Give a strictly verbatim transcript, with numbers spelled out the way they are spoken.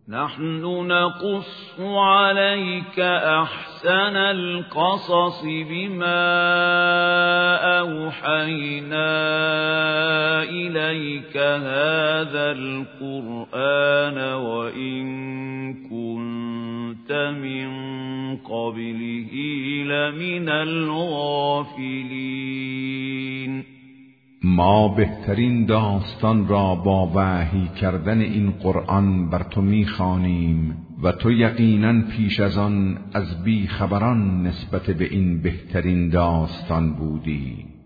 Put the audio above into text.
نحن نقص عليك أحسن القصص بما أوحينا إليك هذا القرآن وإن كنت من قبله لمن الغافلين. ما بهترین داستان را با وحی کردن این قرآن بر تو می‌خوانیم و تو یقیناً پیش از آن از بی خبران نسبت به این بهترین داستان بودی.